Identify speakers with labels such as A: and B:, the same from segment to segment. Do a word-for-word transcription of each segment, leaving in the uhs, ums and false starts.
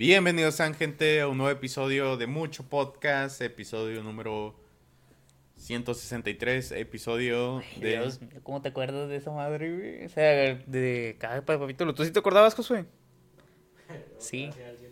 A: Bienvenidos sean gente a un nuevo episodio de Mucho Podcast, episodio número ciento sesenta y tres, episodio
B: Ay,
A: de...
B: Dios mío, ¿cómo te acuerdas de esa madre, güey? O sea, de cada capítulo. ¿Tú sí te acordabas, Josué? Sí.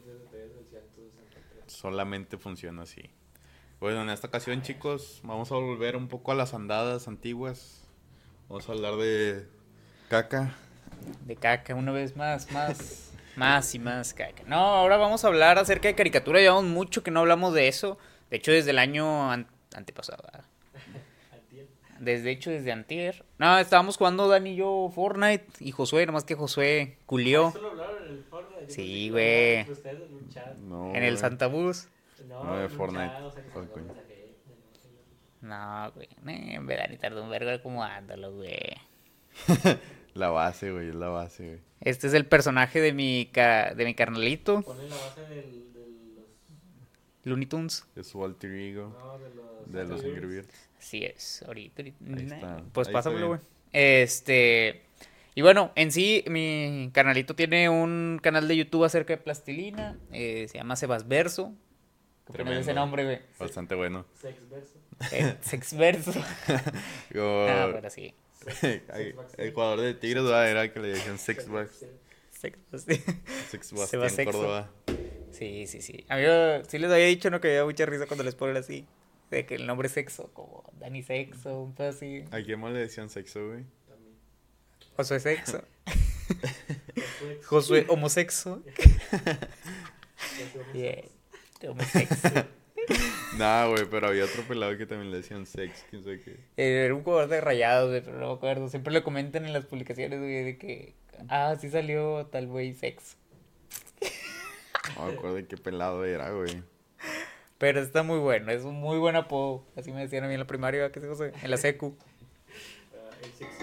A: Solamente funciona así. Bueno, en esta ocasión, chicos, vamos a volver un poco a las andadas antiguas. Vamos a hablar de caca.
B: De caca, una vez más, más, más y más caca. No, ahora vamos a hablar acerca de caricatura. Llevamos mucho que no hablamos de eso. De hecho, desde el año an- antepasado. ¿verdad? Desde hecho, desde antier. No, estábamos jugando Dani y yo Fortnite. Y Josué, nomás que Josué culió.
C: ¿Solo hablaron en el Fortnite? Yo
B: Sí,
C: pensé que
B: güey.
C: hablaban entre ustedes en un chat.
A: No,
B: En el
A: güey.
B: Santa Bus.
C: No,
A: No, de
C: en un
A: Fortnite.
C: chat, o sea, que se
A: Ay,
C: mandó
A: coño.
C: mensaje.
B: No, güey. Eh, en verdad, ni tardó un vergo de cómo ándalo, güey.
A: La base, güey, es la base, güey.
B: Este es el personaje de mi, ca- de mi carnalito.
C: Ponen la base del, de los...
B: Looney Tunes.
A: Es su alter ego
C: No, de los...
A: de los
C: Angry
A: Angry
C: Birds.
A: Birds.
B: Así es, ahorita. ahorita-
A: Ahí está,
B: Pues
A: ahí
B: pásamelo,
A: está
B: güey. Este. Y bueno, en sí, mi canalito tiene un canal de YouTube acerca de plastilina. eh, se llama Sebasverso. ¿Qué opinas de ese
A: Tremendo.
B: nombre, güey?
A: Bastante bueno.
C: Sex verso.
B: Eh, Sexverso.
A: Yo-
B: Ah, pero sí.
A: hay- el jugador de Tigres, ¿verdad? Era el que le decían Sex Bucks.
B: Sex- sí.
A: Sex
B: Seba
A: Bastián
B: Sexo.
A: Córdoba.
B: Sí, sí, sí. A mí eh, sí les había dicho, ¿no? Que había mucha risa cuando les ponen así. De que el nombre es Sexo, como Dani Sexo, un pedo así.
A: ¿A quién más le decían sexo, güey?
C: También.
B: Josué Sexo.
C: Josué-
B: Josué Homosexo.
C: Josué
B: Yeah. Homosexo.
A: Nah, güey, pero había otro pelado que también le decían sex, quién sabe qué.
B: Eh, Era un jugador de Rayados, güey, pero no me acuerdo. Siempre lo comentan en las publicaciones, güey, de que... Ah, sí salió tal güey Sexo.
A: No me acuerdo de qué pelado era, güey.
B: Pero está muy bueno, es un muy buen apodo. Así me decían a mí en la primaria, ¿qué sé, José? En la secu.
C: Ah, el sexo.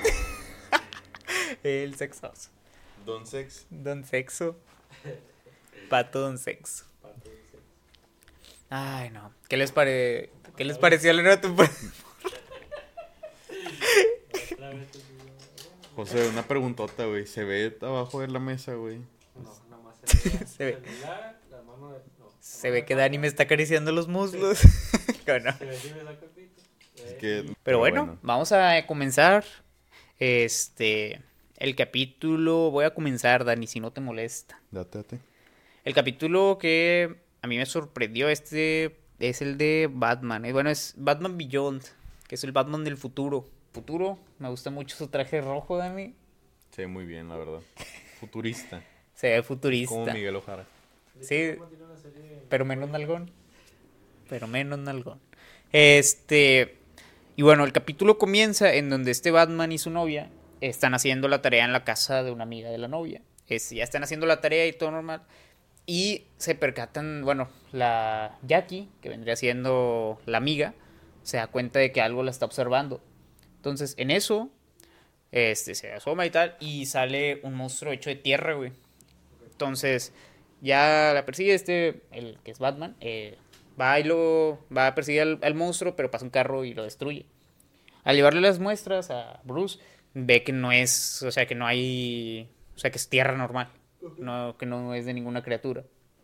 B: El sexoso.
A: Don Sex.
B: Don Sexo. Pato Don Sexo.
C: Parte del sexo.
B: Ay, no. ¿Qué les pare... ¿Qué les pareció la nueva temporada?
C: Otra vez te digo,
A: José, una preguntota, güey. ¿Se ve abajo de la mesa, güey?
C: No, nada más se ve.
B: Se ve.
C: Celular, la mano de... no, la
B: Se
C: mano
B: ve
C: de
B: que
C: pata.
B: Dani me está acariciando los muslos. ¿O no?
C: Se ve si me saca el pito.
A: Es
C: Eh,
A: que...
C: y-
B: Pero bueno, vamos a comenzar. Este... El capítulo... Voy a comenzar, Dani, si no te molesta.
A: Date, date.
B: El capítulo que a mí me sorprendió este es el de Batman. Eh, Bueno, es Batman Beyond, que es el Batman del futuro. Futuro, me gusta mucho su traje rojo, Dani.
A: Se ve muy bien, la verdad. Futurista.
B: Se ve
A: Como
B: futurista,
A: Miguel Ojara.
C: de
B: Sí.
C: hecho, Batman tiene una serie-
B: pero menos nalgón. Pero menos nalgón. Este... Y bueno, el capítulo comienza en donde este Batman y su novia están haciendo la tarea en la casa de una amiga de la novia. Es, ya están haciendo la tarea y todo normal. Y se percatan, bueno, la Jackie, que vendría siendo la amiga, se da cuenta de que algo la está observando. Entonces, en eso, este, se asoma y tal, y sale un monstruo hecho de tierra, güey. Entonces, ya la persigue este, el que es Batman, eh, va y lo, va a perseguir al, al monstruo, pero pasa un carro y lo destruye. Al llevarle las muestras a Bruce, ve que no es, o sea, que no hay, o sea, que es tierra normal. No, que no es de ninguna criatura.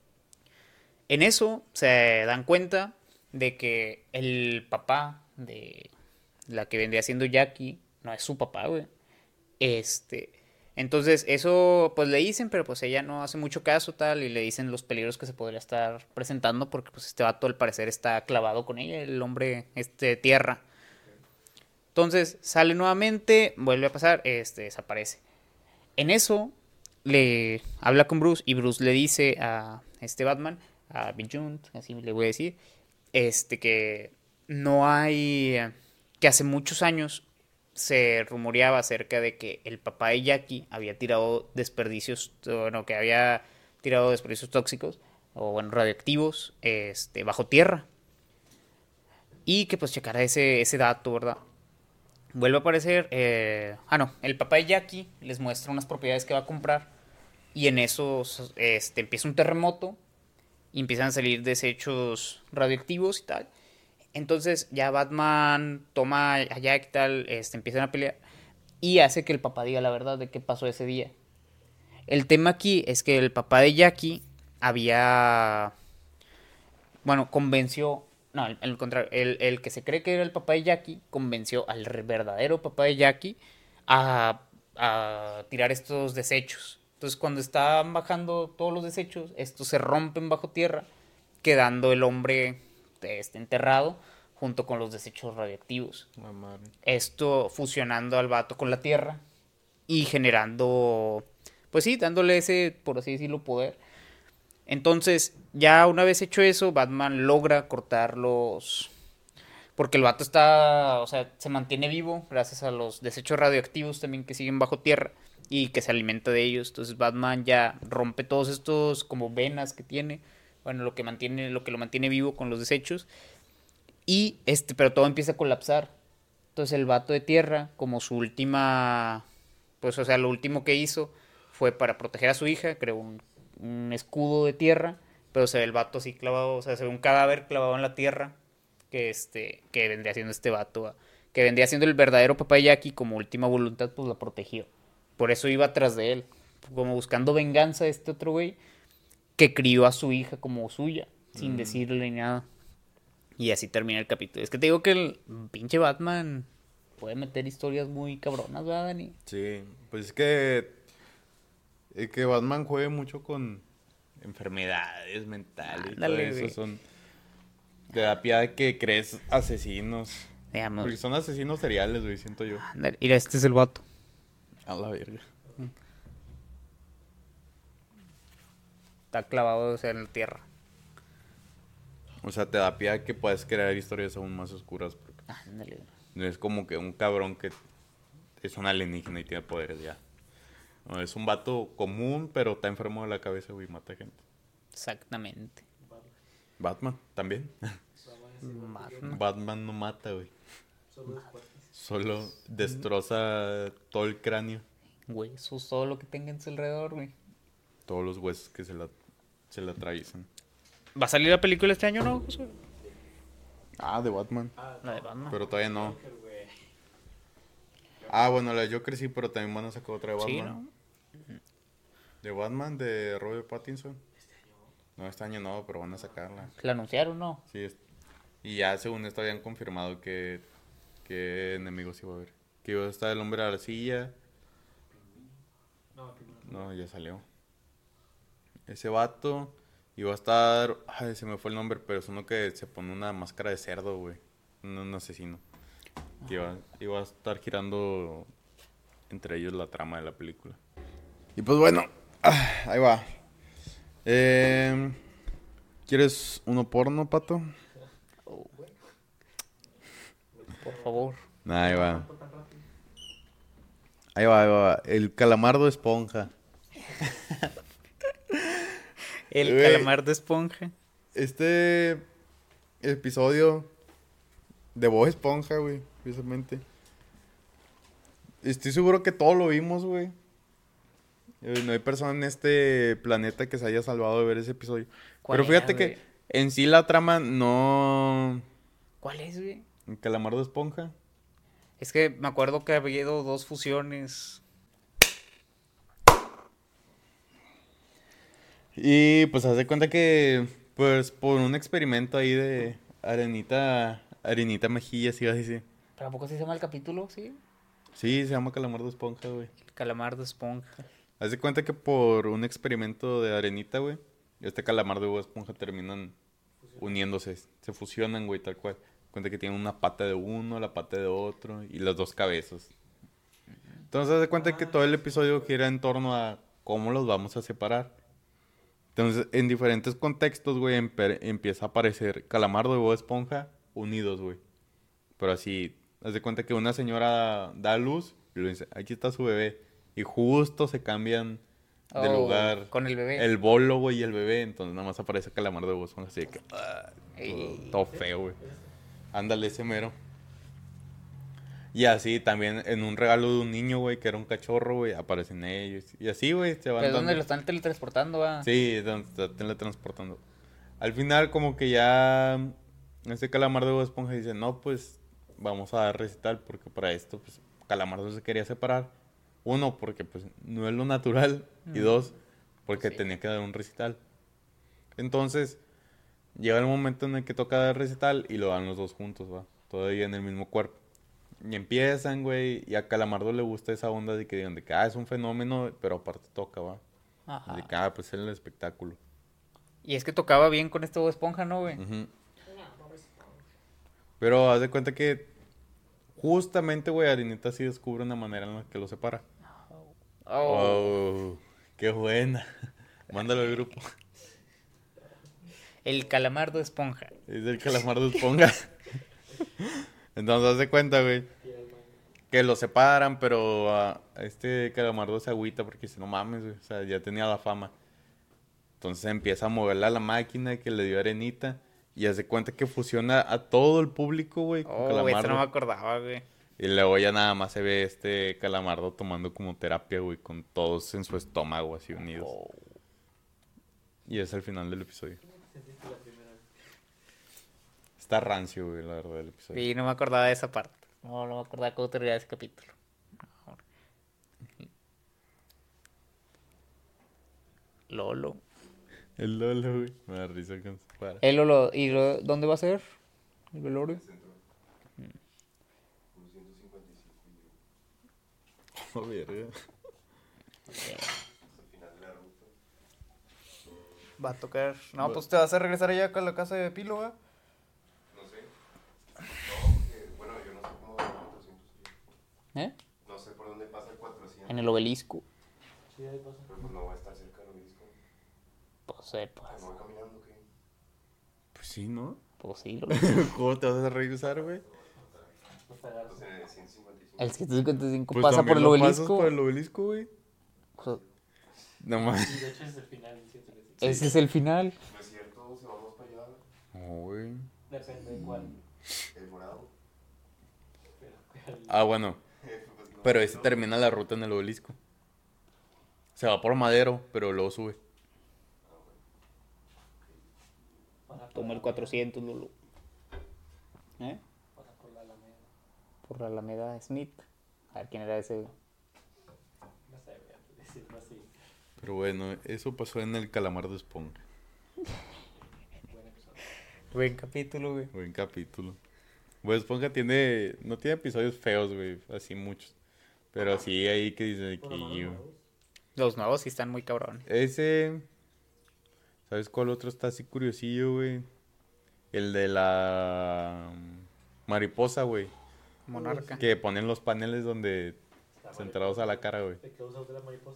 B: En eso se dan cuenta de que el papá de la que vendría siendo Jackie no es su papá, güey. Este, entonces eso pues le dicen, pero pues ella no hace mucho caso tal y le dicen los peligros que se podría estar presentando porque pues este vato al parecer está clavado con ella, el hombre este de tierra. Entonces sale nuevamente, vuelve a pasar, este desaparece. En eso le habla con Bruce y Bruce le dice a este Batman, a Beyond, así le voy a decir, este que no hay, que hace muchos años se rumoreaba acerca de que el papá de Jackie había tirado desperdicios, bueno, que había tirado desperdicios tóxicos o bueno, radioactivos, este, bajo tierra. Y que pues checara ese, ese dato, ¿verdad? Vuelve a aparecer. Eh... Ah, no. El papá de Jackie les muestra unas propiedades que va a comprar. Y en eso este, empieza un terremoto. Y empiezan a salir desechos radioactivos y tal. Entonces ya Batman toma a Jack y tal. Este, empiezan a pelear. Y hace que el papá diga la verdad de qué pasó ese día. El tema aquí es que el papá de Jackie había, bueno, convenció, no, al, al contrario, el, el que se cree que era el papá de Jackie convenció al re- verdadero papá de Jackie a, a tirar estos desechos. Entonces, cuando estaban bajando todos los desechos, estos se rompen bajo tierra, quedando el hombre este, enterrado junto con los desechos radiactivos.
A: La madre.
B: Esto fusionando al vato con la tierra y generando, pues sí, dándole ese, por así decirlo, poder. Entonces, ya una vez hecho eso, Batman logra cortar los... Porque el vato está, o sea, se mantiene vivo gracias a los desechos radioactivos también que siguen bajo tierra y que se alimenta de ellos. Entonces Batman ya rompe todos estos como venas que tiene, bueno, lo que mantiene, lo que lo mantiene vivo con los desechos. Y este, pero todo empieza a colapsar. Entonces el vato de tierra, como su última, pues o sea, lo último que hizo fue para proteger a su hija, creó un, un escudo de tierra, pero se ve el vato así clavado, o sea, se ve un cadáver clavado en la tierra que este, que vendría siendo este vato, ¿va? Que vendría siendo el verdadero papá de Jackie, como última voluntad, pues la protegió. Por eso iba atrás de él, como buscando venganza de este otro güey que crió a su hija como suya, sin
A: Mm.
B: decirle ni nada. Y así termina el capítulo. Es que te digo que el pinche Batman puede meter historias muy cabronas, ¿verdad, Dani?
A: Sí, pues es que... Es que Batman juegue mucho con enfermedades mentales.
B: Ándale,
A: todo eso
B: güey.
A: son... Te da piedad que crees asesinos.
B: Veamos.
A: Porque son asesinos seriales, güey, siento yo.
B: Ándale, mira, este es el vato.
A: A la verga.
B: Está clavado, o sea, en la tierra.
A: O sea, te da piedad que puedes crear historias aún más oscuras. Porque
B: Ándale.
A: no es como que un cabrón que es un alienígena y tiene poderes ya. No, es un vato común, pero está enfermo de la cabeza, güey, y mata gente.
B: Exactamente.
A: Batman, también.
B: Batman.
A: Batman no mata, güey.
C: Solo después.
A: Solo destroza todo el cráneo.
B: Huesos, todo lo que tenga en su alrededor, güey.
A: Todos los huesos que se la, se la atraviesan.
B: ¿Va a salir la película este año, no, Josué?
A: Ah, de Batman.
C: Ah,
B: La de Batman.
A: Pero todavía no.
C: Joker, güey.
A: Ah, bueno, la de Joker sí, pero también van a sacar otra de Batman.
B: Sí, ¿no?
A: De Batman, de Robert Pattinson. No, este año no, pero van a sacarla.
B: La anunciaron, ¿no?
A: Sí, es- y ya según esto habían confirmado que, que enemigos iba a haber. Que iba a estar el hombre a la silla.
C: No, primero.
A: No, ya salió. Ese vato iba a estar... Ay, se me fue el nombre, pero es uno que se pone una máscara de cerdo, güey. Un, un asesino. Que iba, iba a estar girando entre ellos la trama de la película. Y pues bueno, ah, ahí va. Eh, ¿Quieres uno porno, Pato?
B: Por favor.
A: Nah, ahí va. Ahí va, ahí va. El calamardo esponja.
B: El
A: Güey.
B: calamar de esponja.
A: Este episodio de Bob Esponja, güey, precisamente. Estoy seguro que todos lo vimos, güey. Eh, No hay persona en este planeta que se haya salvado de ver ese episodio.
B: ¿Cuál
A: Pero fíjate
B: era,
A: que
B: güey?
A: en sí la trama no...
B: ¿Cuál es, güey?
A: El calamardo esponja.
B: Es que me acuerdo que había ido dos fusiones.
A: Y pues haz de cuenta que, pues por un experimento ahí de Arenita, Arenita Mejillas, iba a decir.
B: ¿Pero a poco se llama el capítulo? Sí.
A: Sí, se llama calamardo esponja, güey.
B: El calamar de esponja.
A: Haz de cuenta que por un experimento de Arenita, güey, este calamardo y Bob Esponja terminan uniéndose, se fusionan, güey, tal cual. Cuenta que tienen una pata de uno, la pata de otro y las dos cabezas. Entonces, haz de cuenta que todo el episodio gira en torno a cómo los vamos a separar. Entonces, en diferentes contextos, güey, empe- empieza a aparecer Calamardo y Bob Esponja unidos, güey. Pero así, haz de cuenta que una señora da a luz y le dice, aquí está su bebé. Y justo se cambian de
B: Oh,
A: lugar
B: con el bebé.
A: el bolo, güey, y el bebé. Entonces, nada más aparece Calamardo y Bob Esponja así de que... ah,
B: Ey.
A: todo, todo feo, güey. Ándale, ese mero. Y así también en un regalo de un niño, güey, que era un cachorro, güey, aparecen ellos. Y así, güey, se van
B: ¿Pero dónde
A: dando-
B: lo están teletransportando, va?
A: Sí, donde está teletransportando. Al final, como que ya este Calamardo de Bob Esponja dice, no, pues vamos a dar recital porque para esto, pues Calamardo se quería separar. Uno, porque pues no es lo natural. Y
B: Mm.
A: dos, porque
B: Sí.
A: tenía que dar un recital. Entonces, llega el momento en el que toca dar recital y lo dan los dos juntos, va. Todavía en el mismo cuerpo. Y empiezan, güey, y a Calamardo le gusta esa onda de que digan de que, ah, es un fenómeno, pero aparte toca, va.
B: Ajá.
A: De que, ah, pues es el espectáculo.
B: Y es que tocaba bien con este Bob Esponja, ¿no, güey?
A: Ujú.
C: No, Bob Esponja.
A: Pero haz de cuenta que justamente, güey, Arenita sí descubre una manera en la que lo separa.
B: Oh.
A: Oh, qué buena. Mándalo al grupo.
B: El Calamardo Esponja.
A: Es el Calamardo Esponja. Entonces, haz de cuenta, güey,
C: Y el man.
A: que lo separan, pero ah, este Calamardo se agüita porque dice, no mames, güey, o sea, ya tenía la fama. Entonces empieza a moverla a la máquina que le dio Arenita y hace cuenta que fusiona a todo el público, güey, con
B: Oh, güey, esto
A: Calamardo.
B: no me acordaba, güey.
A: Y luego ya nada más se ve este Calamardo tomando como terapia, güey, con todos en su estómago así unidos.
B: Oh.
A: Y es el final del episodio.
C: ¿Cómo te sentiste la primera vez?
A: Está rancio, güey, la verdad, el episodio.
B: Sí, no me acordaba de esa parte. No, no me acordaba cómo terminaba ese capítulo. No. Lolo.
A: El Lolo, güey. Me da risa con su para.
B: El Lolo. ¿Y lo- dónde va a ser? ¿El velorio?
A: Oh, verga.
B: Va a tocar. No, pues te vas a regresar allá con la casa de Pilo, ¿va?
D: No sé. No, porque, bueno, yo no sé cómo va el cuatrocientos.
B: ¿Eh?
D: No sé por dónde pasa el cuatrocientos.
B: En el obelisco.
C: Sí, ahí pasa.
D: Pero pues no va a estar cerca del obelisco.
B: Pues, eh, pues.
D: ¿Me voy caminando o qué?
A: Pues sí, ¿no?
B: Pues sí, Lolo.
A: ¿Cómo te vas a regresar, güey?
C: No te agarras.
D: Entonces en el ciento cincuenta y cinco.
B: El ciento cincuenta y cinco
A: Pues
B: pasa por
A: también
B: el
A: lo pasas
B: obelisco.
A: por el obelisco, güey.
B: Pues,
A: No mames.
C: Sí, de hecho ese es el final, el ciento treinta y cinco.
B: ese es el final.
D: No es cierto, se vamos para allá.
A: No, güey.
C: Depende de cuál.
D: El morado.
C: Pero, ¿cuál?
A: Ah, bueno.
D: Pues no,
A: Pero ese
D: no.
A: termina la ruta en el obelisco. Se va por Madero, pero luego sube.
C: Pasa por
B: Toma
C: la
B: el cuatrocientos, Lolo. ¿Eh?
C: Pasa por la Alameda.
B: Por la Alameda Smith. A ver quién era ese.
C: No sé, voy a decirlo así.
A: Pero bueno, eso pasó en el Calamardo Esponja.
C: Buen episodio.
B: Buen capítulo, güey.
A: Buen capítulo. Bob Esponja tiene... No tiene episodios feos, güey. Así muchos. Pero sí, ahí que dice
C: Por
A: que...
C: lo menos
A: güey.
C: nuevos.
B: Los nuevos sí están muy cabrón.
A: Ese... ¿Sabes cuál otro está así curiosillo, güey? El de la... Mariposa, güey.
B: Monarca.
A: Que ponen los paneles donde...
C: Está
A: Centrados a la cara, güey.
C: ¿De qué usa usted la mariposa?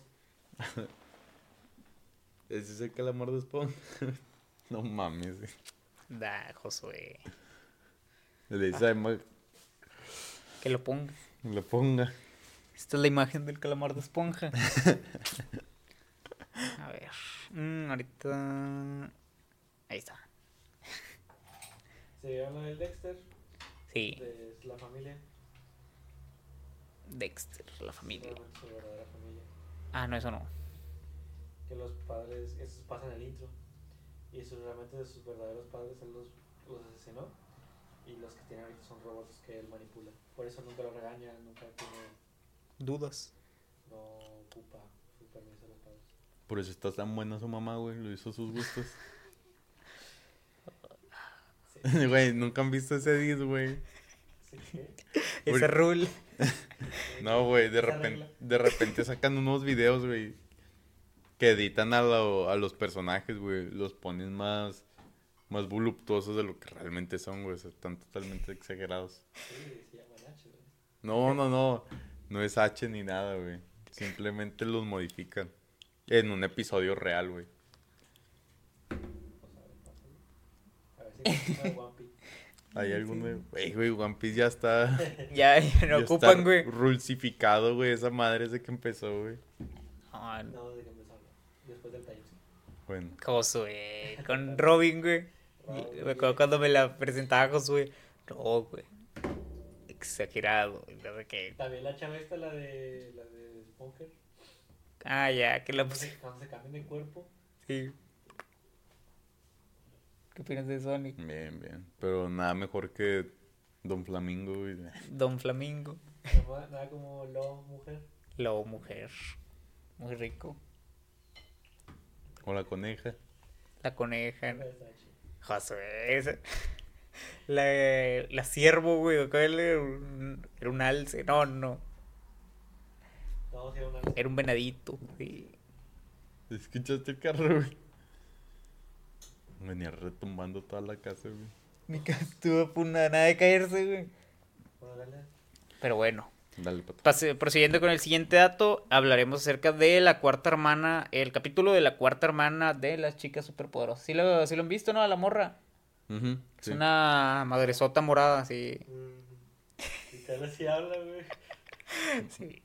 A: ¿Ese es el Calamardo Esponja? No mames, güey.
B: Da, Josué.
A: Le dice a Emma
B: Que lo ponga.
A: que lo ponga.
B: Esta es la imagen del calamar de esponja. A ver. Mm, ahorita. Ahí está.
C: Se habla del Dexter,
B: Sí.
C: de la familia.
B: Dexter, la familia.
C: Realmente su verdadera familia.
B: Ah, no, eso no.
C: Que los padres, eso pasa en el intro. Y eso realmente de sus verdaderos padres él los, los asesinó. Y los que tiene ahorita son robots que él manipula. Por eso nunca lo regaña, nunca tiene,
B: Dudas.
C: no ocupa su permiso de los padres.
A: Por eso está tan buena su mamá, güey. Lo hizo a sus gustos.
C: Sí.
A: Güey, nunca han visto ese edit, güey.
C: ¿Sí que?
B: Ese
A: Por-
B: rule.
A: No, güey, de
C: Esa
A: repente,
C: regla.
A: de repente sacan unos videos, güey, que editan a, lo- a los personajes, güey. Los ponen más, más voluptuosos de lo que realmente son, güey. O sea, están totalmente exagerados.
C: Sí, se llama Nacho, güey.
A: No, no, no. No es H ni nada, güey. Simplemente los modifican. En un episodio real, güey.
C: Pues a ver, pásalo. A ver si encuentra One Piece.
A: Hay alguno. Güey, güey, One Piece ya está.
B: Ya, ya no
A: ya
B: ocupan,
A: está
B: güey.
A: Rulsificado, güey. Esa madre desde que empezó, güey.
B: Ah, no.
C: No, desde que empezó, después del time.
A: Bueno.
B: Josué. Con Robin, güey. Me acuerdo cuando me la presentaba Josué. No, güey. Exagerado. y No sé qué.
C: También la chava esta, la de, la de Smoker.
B: Ah, ya, que la puse.
C: Cuando se cambian de cuerpo.
B: Sí. ¿Qué opinas de Sonic?
A: Bien, bien. Pero nada mejor que Don Flamingo, güey.
B: Don Flamingo.
C: Nada, nada como lo mujer.
B: Lobo mujer. Muy rico.
A: O la coneja.
B: La coneja.
C: Está chido.
B: Josué. esa- La, la ciervo, güey. ¿O cuál era? Un, era un alce. No, no.
C: Vamos a ir a una.
B: Era un venadito. Sí.
A: ¿Escuchaste el carro, güey? Venía retumbando toda la casa, güey.
B: Mi casa estuvo a punto de nada de caerse, güey.
C: Bueno, dale.
B: Pero bueno.
A: Dale, pato.
B: Pase- prosiguiendo con el siguiente dato, hablaremos acerca de la cuarta hermana, el capítulo de la cuarta hermana de las chicas superpoderosas. ¿Sí lo, sí lo han visto, no? A la morra.
A: Ujú,
B: Es
A: sí.
B: una madresota morada, así.
C: Mm, Y tal así habla, güey.
B: Sí.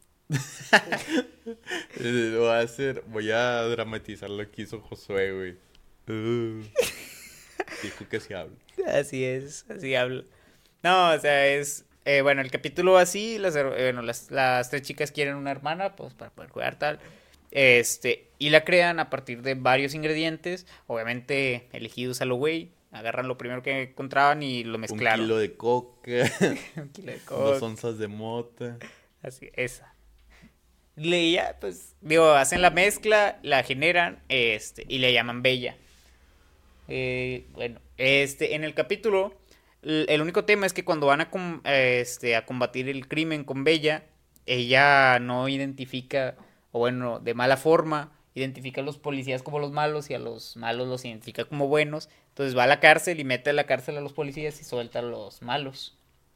A: Eh, Voy a hacer, voy a dramatizar lo que hizo Josué, güey. Uh, dijo que se habla.
B: Así es, así habla. No, o sea, es... eh, bueno, el capítulo así, las, her- eh, bueno, las, las tres chicas quieren una hermana, pues para poder jugar tal. Este, y la crean a partir de varios ingredientes, obviamente elegidos a lo güey. Agarran lo primero que encontraban y lo
A: Un
B: mezclaron.
A: kilo de coca,
B: Un kilo de
A: dos
B: coca.
A: onzas de mota.
B: Así, esa. Le ya, pues, digo, hacen la mezcla, la generan, este, y le llaman Bella. Eh, bueno, este, en el capítulo, l- el único tema es que cuando van a, com- eh, este, a combatir el crimen con Bella, ella no identifica, o bueno, de mala forma, identifica a los policías como los malos y a los malos los identifica como buenos. Entonces va a la cárcel y mete a la cárcel a los policías y suelta a los malos.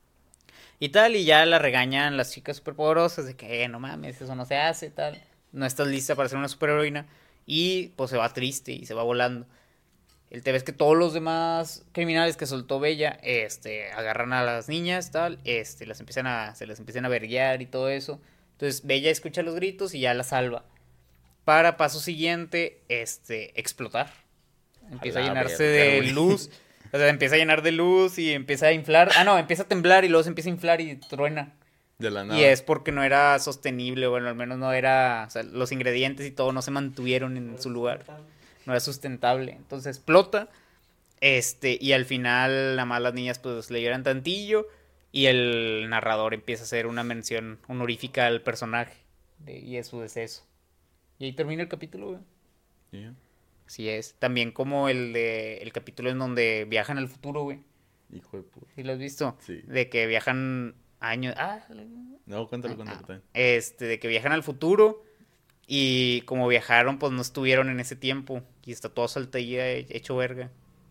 B: Y tal, y ya la regañan las chicas superpoderosas de que, eh, no mames, eso no se hace, tal. No estás lista para ser una superheroína. Y pues se va triste y se va volando. El tema es que todos los demás criminales que soltó Bella, este, agarran a las niñas, tal, este, las empiezan a, se las empiezan a verguiar y todo eso. Entonces Bella escucha los gritos y ya la salva. Para paso siguiente, este, explotar. Empieza a,
A: A la
B: llenarse
A: verga,
B: de
A: güey.
B: luz. O sea, empieza a llenar de luz y empieza a inflar. Ah, no, empieza a temblar y luego se empieza a inflar y truena.
A: De la nada.
B: Y es porque no era sostenible, bueno, al menos no era, o sea, los ingredientes y todo no se mantuvieron en su lugar, no era sustentable. Entonces explota, este, y al final nada más las niñas pues le lloran tantillo y el narrador empieza a hacer una mención honorífica al personaje de- y es su deceso. Y ahí termina el capítulo, güey.
A: Sí.
B: Así es. También como el de el capítulo en donde viajan al futuro, güey.
A: Hijo de puta.
B: ¿Sí lo has visto?
A: Sí.
B: De que viajan años. Ah,
A: No, cuéntalo,
B: ah,
A: cuéntalo también.
B: este, de que viajan al futuro y como viajaron, pues no estuvieron en ese tiempo y está todo saltadilla hecho verga.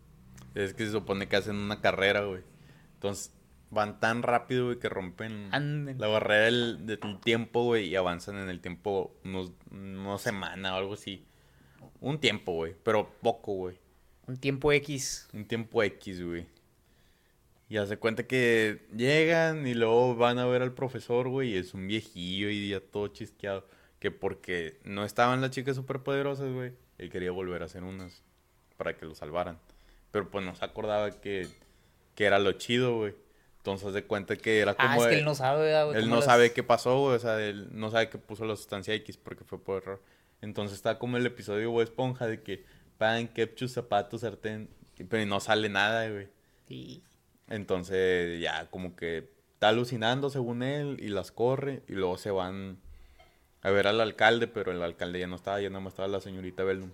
A: Es que se supone que hacen una carrera, güey. Entonces van tan rápido, güey, que rompen
B: Anden.
A: la barrera del, del tiempo, güey, y avanzan en el tiempo unos, una semana o algo así. Un tiempo, güey, pero poco, güey.
B: Un tiempo X.
A: Un tiempo X, güey. Y hace cuenta que llegan y luego van a ver al profesor, güey, y es un viejillo y ya todo chisqueado. Que porque no estaban las chicas superpoderosas, güey, él quería volver a hacer unas para que lo salvaran. Pero pues no se acordaba que, que era lo chido, güey. Entonces haz de cuenta que era como...
B: Ah, es que
A: de-
B: él no sabe, ¿verdad, güey?
A: él
B: Cómo
A: no
B: las-
A: sabe qué pasó, güey. O sea, él no sabe que puso la sustancia X porque fue por error. Entonces está como el episodio de Bob Esponja de que pan, ketchup, zapatos, sartén. y- Pero no sale nada, güey.
B: Sí.
A: Entonces ya como que está alucinando según él y las corre. Y luego se van a ver al alcalde, pero el alcalde ya no estaba, ya nada más estaba la señorita Bellum.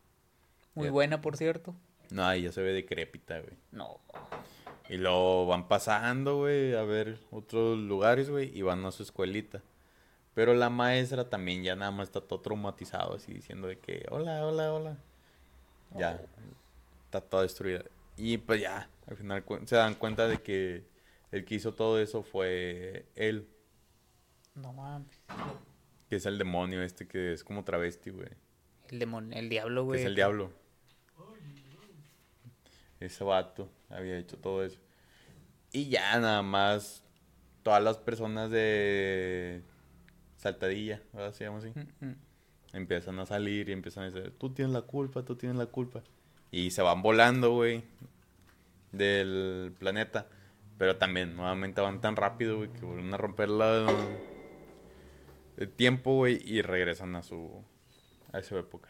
B: Muy
A: Ya.
B: buena, por cierto.
A: No, ahí ya se ve decrépita, güey.
B: No.
A: Y luego van pasando, güey, a ver otros lugares, güey, y van a su escuelita. Pero la maestra también ya nada más está todo traumatizado, así diciendo de que, hola, hola, hola. Ya, está toda destruida. Y pues ya, al final cu- se dan cuenta de que el que hizo todo eso fue él,
B: No mames.
A: que es el demonio este, que es como travesti, güey.
B: El demonio, el diablo,
A: Que
B: güey.
A: es el diablo. Ese vato había hecho todo eso. Y ya nada más todas las personas de Saltadilla, ¿verdad? Se llama así.
B: Mm, mm.
A: Empiezan a salir y empiezan a decir, tú tienes la culpa, tú tienes la culpa. Y se van volando, güey, del planeta. Pero también, nuevamente van tan rápido, güey, que vuelven a romper la, el tiempo, güey, y regresan a su, a esa época.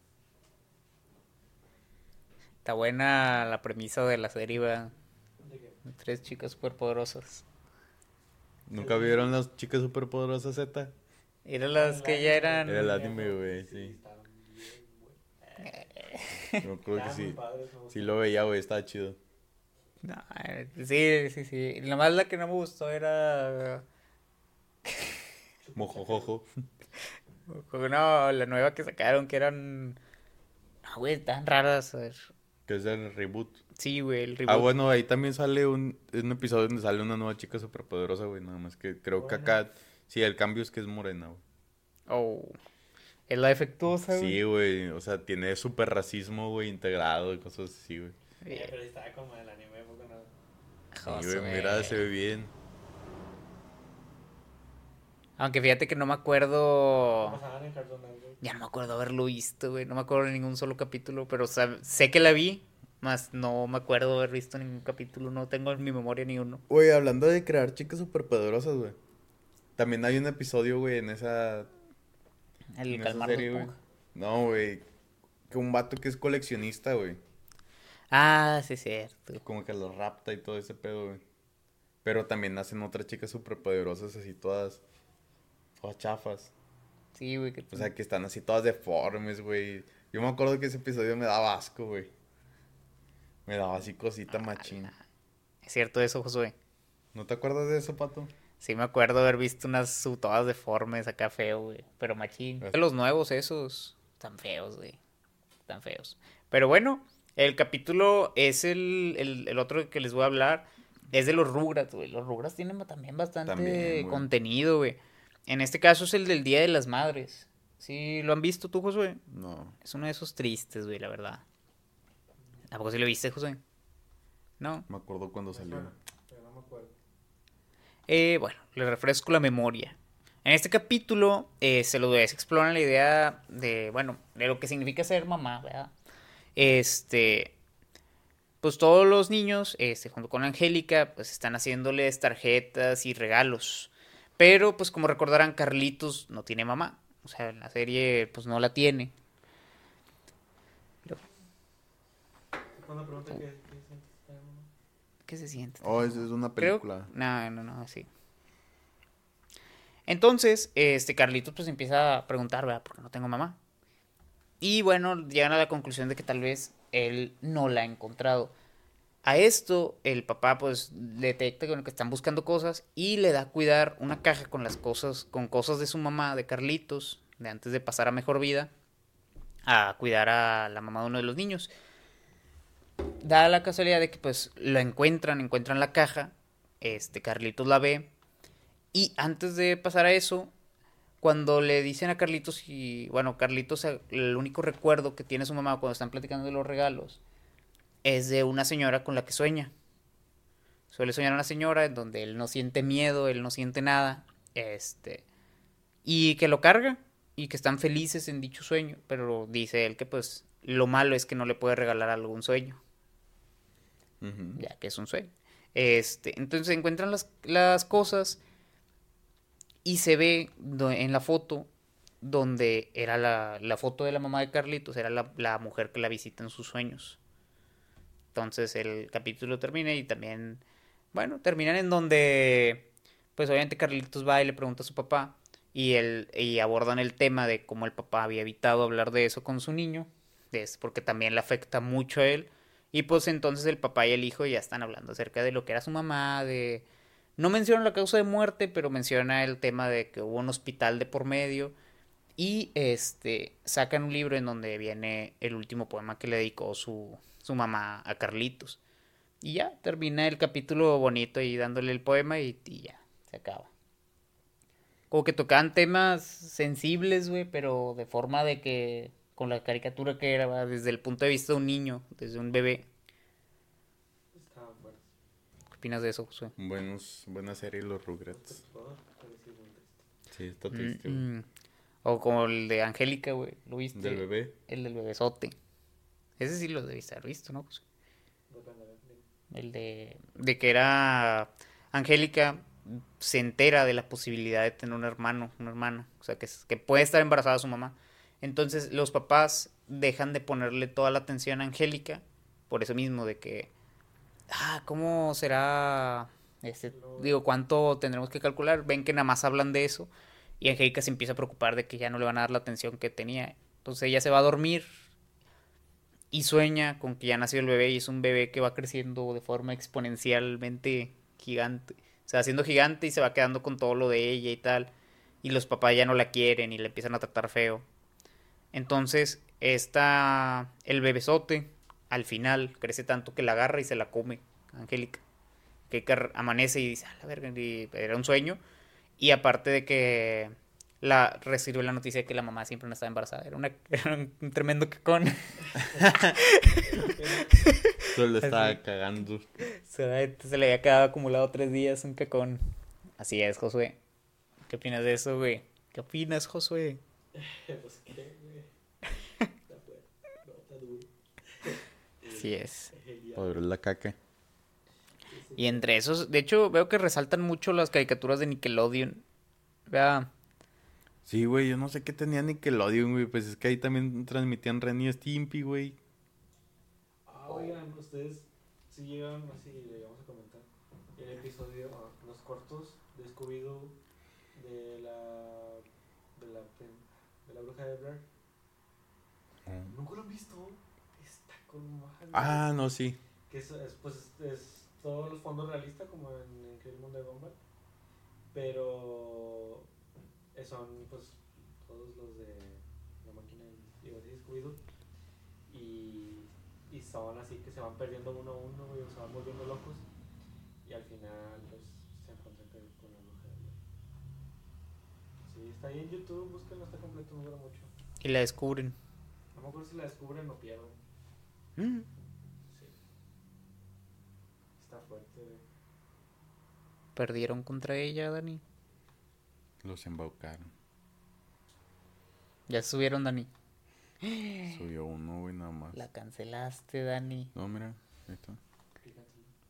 B: Está buena la premisa de la serie, ¿verdad?
C: ¿De qué?
B: Tres chicas superpoderosas.
A: ¿Nunca vieron las chicas superpoderosas Z?
B: Eran las que ya eran...
A: Era el anime, güey, sí.
C: Estaban bien, güey.
A: Yo creo que
C: Estaban muy
A: sí.
C: padres, me
A: Sí
C: gustan.
A: lo veía, güey, estaba chido.
B: No, eh, sí, sí, sí. Nomás la que no me gustó era...
A: Mojojojo.
B: No, la nueva que sacaron, que eran... No, güey, tan raras. A ver.
A: Que es el reboot.
B: Sí, güey, el
A: Ah,
B: reboot.
A: bueno, ahí también sale un, un episodio donde sale una nueva chica superpoderosa, güey. Nada más que creo que
C: Bueno.
A: acá... Sí, el cambio es que es morena, güey.
B: Oh, es la defectuosa, güey.
A: Sí, güey. O sea, tiene súper racismo, güey, integrado y cosas así, güey.
C: Eh, pero estaba como el anime, ¿poco no?
A: Sí, güey, mira, se ve bien.
B: Aunque fíjate que no me acuerdo...
C: Pasaban en Cartoon Network.
B: Ya no me acuerdo haberlo visto, güey. No me acuerdo de ningún solo capítulo, pero sab- sé que la vi, más no me acuerdo haber visto ningún capítulo. No tengo en mi memoria ni uno.
A: Güey, hablando de crear chicas superpoderosas, güey. También hay un episodio, güey, en esa...
B: El
A: en esa
B: calmar de
A: serie, güey.
B: esponja.
A: No, güey. Que un vato que es coleccionista, güey.
B: Ah, sí, es cierto.
A: Como que los rapta y todo ese pedo, güey. Pero también hacen otras chicas superpoderosas así todas... Todas chafas.
B: Sí, güey. Que
A: O sea, que están así todas deformes, güey. Yo me acuerdo que ese episodio me daba asco, güey. Me daba así cosita machín.
B: es cierto eso, Josué.
A: ¿No te acuerdas de eso, Pato?
B: Sí me acuerdo haber visto unas su- todas deformes acá feo, güey. Pero machín.
A: Ah.
B: Los nuevos esos. Tan feos, güey. Tan feos. Pero bueno, el capítulo es el, el, el otro que les voy a hablar. Es de los Rugrats, güey. Los Rugrats tienen también bastante
A: También, güey.
B: contenido, güey. En este caso es el del Día de las Madres. ¿Sí lo han visto tú, Josué?
A: No.
B: Es uno de esos tristes, güey, la verdad. ¿A poco sí lo viste, Josué? No.
A: Me acuerdo cuando
C: Me
A: salió.
C: suena, pero no me acuerdo.
B: Eh, bueno, le refresco la memoria. En este capítulo eh, se lo exploran la idea de, bueno, de lo que significa ser mamá, ¿verdad? Este, pues todos los niños, este, junto con Angélica, pues están haciéndoles tarjetas y regalos. Pero, pues como recordarán, Carlitos no tiene mamá. O sea, en la serie, pues no la tiene.
C: Cuando pregunta qué, qué sientes, pero no.
B: ¿Qué se siente?
A: Oh, es, es una
B: Creo-
A: película.
B: No, no, no, sí. Entonces, este Carlitos pues empieza a preguntar, ¿verdad? ¿Por qué no tengo mamá? Y bueno, llegan a la conclusión de que tal vez él no la ha encontrado. A esto, el papá pues detecta con que están buscando cosas y le da a cuidar una caja con las cosas, con cosas de su mamá, de Carlitos, de antes de pasar a mejor vida, a cuidar a la mamá de uno de los niños. Da la casualidad de que pues la encuentran, encuentran la caja, este Carlitos la ve y antes de pasar a eso, cuando le dicen a Carlitos y bueno, Carlitos eh, el único recuerdo que tiene su mamá cuando están platicando de los regalos es de una señora con la que sueña. Suele soñar a una señora en donde él no siente miedo, él no siente nada, este y que lo carga y que están felices en dicho sueño, pero dice él que pues lo malo es que no le puede regalar algún sueño,
A: Ujú.
B: ya que es un sueño. Este, entonces encuentran las, las cosas y se ve do- en la foto donde era la, la foto de la mamá de Carlitos, era la, la mujer que la visita en sus sueños. Entonces el capítulo termina y también, bueno, terminan en donde, pues obviamente Carlitos va y le pregunta a su papá y, el, y abordan el tema de cómo el papá había evitado hablar de eso con su niño, es porque también le afecta mucho a él. Y pues entonces el papá y el hijo ya están hablando acerca de lo que era su mamá, de... No menciona la causa de muerte, pero menciona el tema de que hubo un hospital de por medio. Y este sacan un libro en donde viene el último poema que le dedicó su, su mamá a Carlitos. Y ya, termina el capítulo bonito y dándole el poema y, y ya, se acaba. Como que tocaban temas sensibles, güey, pero de forma de que, con la caricatura que era, ¿verdad? Desde el punto de vista de un niño, desde un bebé.
C: Estaban fuertes.
B: ¿Qué opinas de eso, Josué?
A: Buenos, buena serie Los Rugrats.
C: Todo, pero sí, muy triste.
A: Sí, está triste, güey.
B: Mm, mm. O como el de Angélica, güey, ¿lo viste?
A: Del bebé.
B: El del bebesote. Ese sí lo debiste haber visto, ¿no, Josué?
C: Depende, depende.
B: El de, de que era Angélica se entera de la posibilidad de tener un hermano, una hermana, o sea, que, es- que puede estar embarazada su mamá. Entonces los papás dejan de ponerle toda la atención a Angélica por eso mismo de que, ah, ¿cómo será? Este, digo, ¿cuánto tendremos que calcular? Ven que nada más hablan de eso y Angélica se empieza a preocupar de que ya no le van a dar la atención que tenía. Entonces ella se va a dormir y sueña con que ya nació el bebé y es un bebé que va creciendo de forma exponencialmente gigante. Se va haciendo gigante y se va quedando con todo lo de ella y tal. Y los papás ya no la quieren y le empiezan a tratar feo. Entonces, está el bebesote, al final, crece tanto que la agarra y se la come, Angélica. Que car- amanece y dice, a la verga, y era un sueño. Y aparte de que la recibió la noticia de que la mamá siempre no estaba embarazada. Era, una, era un tremendo cacón.
A: Solo le estaba
B: Así.
A: cagando.
B: Se, se le había quedado acumulado tres días un cacón. Así es, Josué. ¿Qué opinas de eso, güey? ¿Qué opinas, Josué?
C: Pues qué, güey. Está fuerte. No, está duro.
B: Así es.
C: Genial.
A: Pobre la caca.
B: Y entre esos, de hecho, veo que resaltan mucho las caricaturas de Nickelodeon. Vea,
A: Sí, güey, yo no sé qué tenía Nickelodeon, güey. Pues es que ahí también transmitían Ren y Stimpy, güey.
C: Ah, oigan, ustedes sí llegaron así, le vamos a comentar. El episodio, ah, los cortos de Scooby-Doo de la. de la. de la bruja de Blair. ¿Nunca lo han visto? Está con madre.
A: Ah, no, sí.
C: Que es, es, pues, es, es todos los fondos realistas como en Increíble Mundo de Gumball, pero eh, son pues todos los de la máquina y digo, así, Scooby-Doo, y, y son así que se van perdiendo uno a uno y se van volviendo locos y al final pues se encuentran con, con la bruja de Blair. Sí, está ahí en YouTube, búsquenlo, está completo, no dura mucho.
B: y la descubren.
C: No me acuerdo si la descubren o pierden.
B: Mm.
C: Sí. Está fuerte.
B: Perdieron contra ella, Dani.
A: Los embaucaron.
B: Ya se subieron, Dani.
A: Subió uno, güey, nada más.
B: La cancelaste, Dani.
A: No, mira, ahí está.
C: Fíjate.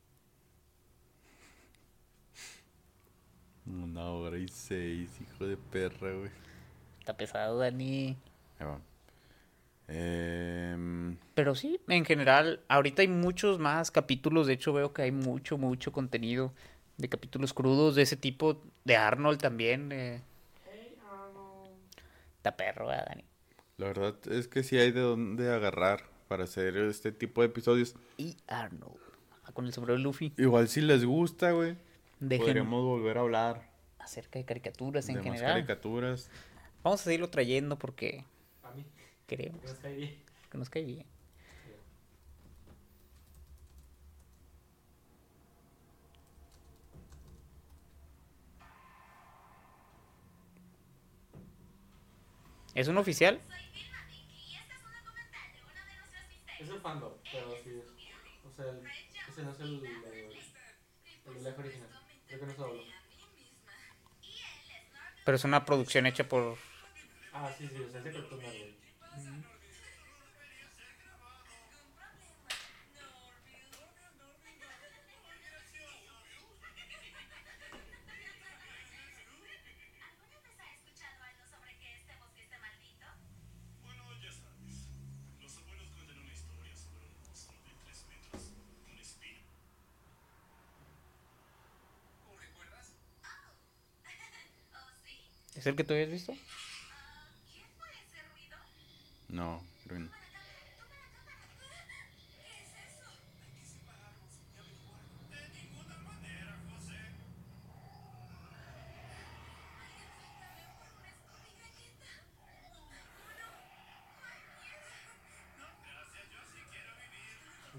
A: Una hora y seis, hijo de perra, güey.
B: Está pesado, Dani.
A: Ahí va. Eh,
B: Pero sí, en general, ahorita hay muchos más capítulos. De hecho, veo que hay mucho, mucho contenido de capítulos crudos de ese tipo. De Arnold también. Eh.
C: Hey Arnold.
B: Está perro, ¿verdad, Dani?
A: la verdad es que sí hay de dónde agarrar para hacer este tipo de episodios.
B: Y Arnold. Ah, con el sombrero de Luffy.
A: Igual si les gusta, güey,
B: Dejen
A: podríamos volver a hablar
B: acerca de caricaturas en
A: de más
B: general.
A: caricaturas.
B: Vamos a seguirlo trayendo porque
C: A mí,
B: queremos
C: que nos cae bien.
B: que nos cae bien. ¿Es un oficial?
C: Es el fandom, pero sí. O sea, el, ese no es el, el, el doblaje original. Creo que no se dobló.
B: Pero es una producción hecha por...
C: Ah, sí, sí, o sea, es de Cartoon Network.
E: Bueno, ya sabes. Los abuelos cuentan una historia sobre un monstruo de tres metros, un espía. ¿No recuerdas?
B: ¿Es el que tú habías visto?
A: No, creo que no.
E: De ninguna manera, José. Gracias, yo sí quiero vivir.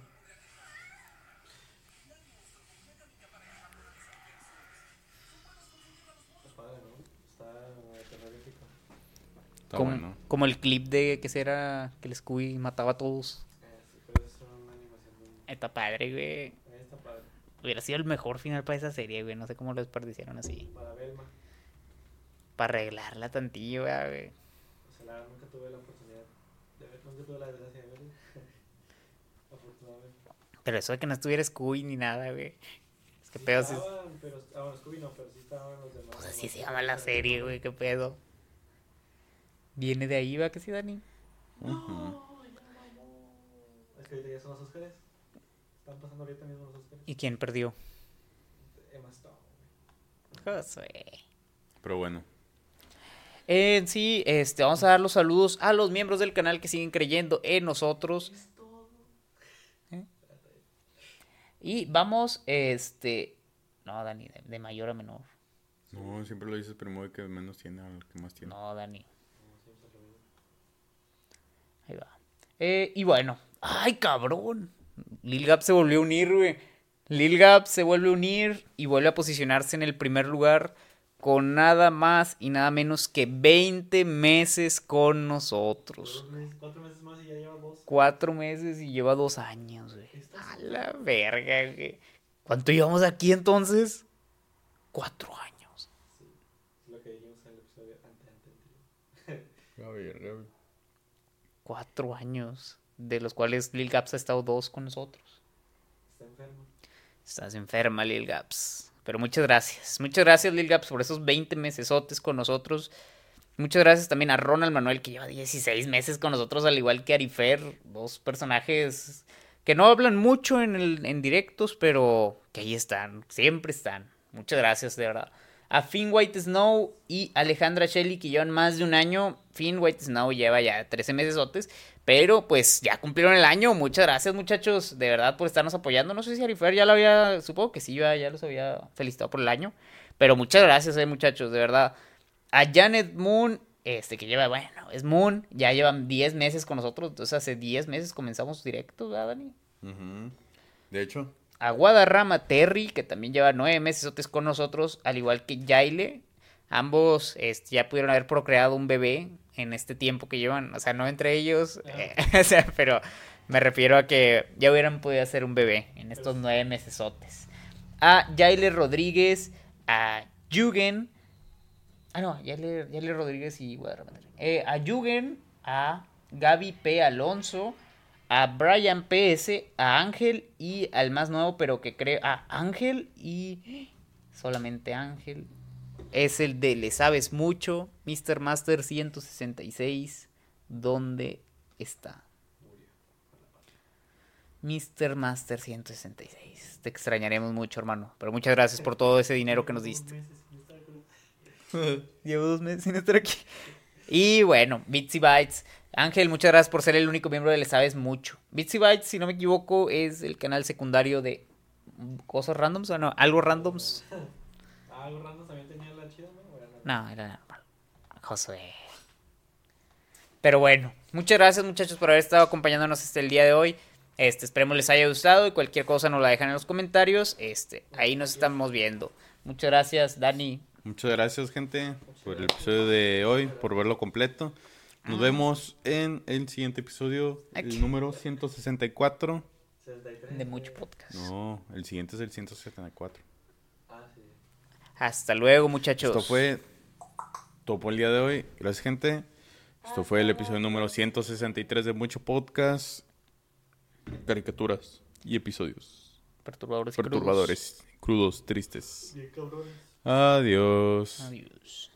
C: Está padre, ¿no? Está terrorífico.
A: Está
B: como,
A: bueno.
B: como el clip de que era que el Scooby mataba a todos.
C: Eh, sí, pero es una animación muy...
B: Está padre, güey.
C: Eh, está padre.
B: Hubiera sido el mejor final para esa serie, güey. No sé cómo lo desperdiciaron así.
C: Para Belma.
B: Para arreglarla tantillo, güey.
C: O sea, la verdad, nunca tuve la oportunidad de ver, nunca tuve la desgracia de verlo. Afortunadamente.
B: Pero eso de que no estuviera Scooby ni nada, güey. Es que pedo. Sí,
C: Estaban, pero, ah, bueno, Scooby no, pero sí estaban los demás.
B: pues así
C: los
B: se
C: demás
B: llama la
C: personajes.
B: serie, güey. ¿Qué pedo? Viene de ahí, va, que sí, Dani.
A: Ujú.
C: No, ya mamó. Es que ahorita ya son los Óscares. Están pasando ahorita mismo los Óscares.
B: ¿Y quién perdió?
C: Emma Stone, güey.
B: Josué.
A: Pero bueno.
B: En sí, este, vamos a dar los saludos a los miembros del canal que siguen creyendo en nosotros.
C: Es todo.
B: Y vamos, este... No, Dani, de, de mayor a menor.
A: No, siempre lo dices primero que menos tiene al que más tiene.
B: No, Dani. Ahí va. Eh, y bueno. ¡Ay, cabrón! Lil Gap se volvió a unir, güey. Lil Gap se vuelve a unir y vuelve a posicionarse en el primer lugar con nada más y nada menos que veinte meses con nosotros.
C: Dos meses, cuatro meses más y ya lleva dos.
B: Cuatro meses y lleva dos años, güey. A la verga, güey. ¿Cuánto llevamos aquí entonces? Cuatro años.
C: Sí, es lo que dijimos en el episodio ante, ante, anterior.
A: A ver, a ver.
B: Cuatro años. De los cuales Lil Gaps ha estado dos con nosotros.
C: Está enfermo.
B: Estás enferma, Lil Gaps. Pero muchas gracias. Muchas gracias, Lil Gaps, por esos veinte mesesotes con nosotros. Muchas gracias también a Ronald Manuel, que lleva dieciséis meses con nosotros, al igual que Arifer. Dos personajes que no hablan mucho en, el, en directos, pero que ahí están. Siempre están. Muchas gracias, de verdad. A Finn White Snow y Alejandra Shelley, que llevan más de un año. Finn White Snow lleva ya trece mesesotes. Pero pues ya cumplieron el año. Muchas gracias, muchachos, de verdad, por estarnos apoyando. No sé si Arifer ya lo había, supongo que sí, ya, ya los había felicitado por el año. Pero muchas gracias, eh, muchachos, de verdad. A Janet Moon, este que lleva, bueno, es Moon, ya llevan diez meses con nosotros. Entonces hace diez meses comenzamos directos, ¿verdad, Dani?
A: Ujú. De hecho,
B: A Guadarrama Terry, que también lleva nueve meses con nosotros, al igual que Yaile. Ambos este, ya pudieron haber procreado un bebé en este tiempo que llevan. O sea, no entre ellos, eh, o sea, pero me refiero a que ya hubieran podido hacer un bebé en estos nueve mesesotes. A Yaile Rodríguez, a Yugen. Ah, no, Yaile, Yaile Rodríguez y Guadarrama Terry. Eh, a Yugen, a Gaby P. Alonso, a Brian P S, a Ángel y al más nuevo, pero que creo. A Ángel y. Solamente Ángel. Es el de Le Sabes Mucho, míster Master ciento sesenta y seis. ¿Dónde está? míster Master ciento sesenta y seis. Te extrañaremos mucho, hermano. Pero muchas gracias por todo ese dinero que nos diste. Llevo dos meses sin estar aquí. Y bueno, Bitsy Bytes. Ángel, muchas gracias por ser el único miembro de Le Sabes Mucho. Bitsy Bytes, si no me equivoco, es el canal secundario de cosas randoms o no, algo randoms.
C: Ah, algo random también tenía la chida, ¿no? ¿O era normal?
B: No, era normal. Josué. Pero bueno, muchas gracias, muchachos, por haber estado acompañándonos hasta el día de hoy. Este, esperemos les haya gustado y cualquier cosa nos la dejan en los comentarios. Este, ahí nos estamos viendo. Muchas gracias, Dani.
A: muchas gracias, gente, por el episodio de hoy, por verlo completo. Nos vemos en el siguiente episodio,
B: Aquí.
A: el número ciento sesenta y cuatro.
C: sesenta y tres.
B: De mucho podcast.
A: No, el siguiente es el ciento setenta y cuatro.
C: Ah, sí.
B: Hasta luego, muchachos.
A: Esto fue todo por el día de hoy. Gracias, gente. Esto fue el episodio número ciento sesenta y tres de Mucho Podcast. Caricaturas y episodios
B: Perturbadores. y crudos.
A: perturbadores, crudos, tristes.
C: Bien cabrones.
A: Adiós.
B: Adiós.